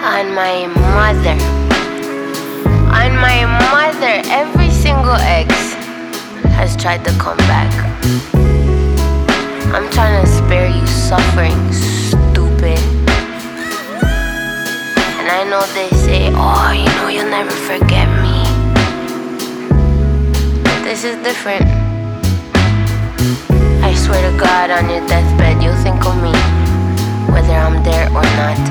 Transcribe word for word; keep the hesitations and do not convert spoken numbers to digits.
On my mother. On my mother. Every single ex has tried to come back. I'm trying to spare you suffering, stupid. And I know they say, oh, you know you'll never forget me. But this is different. I swear to God, on your deathbed, you'll think of me, whether I'm there or not.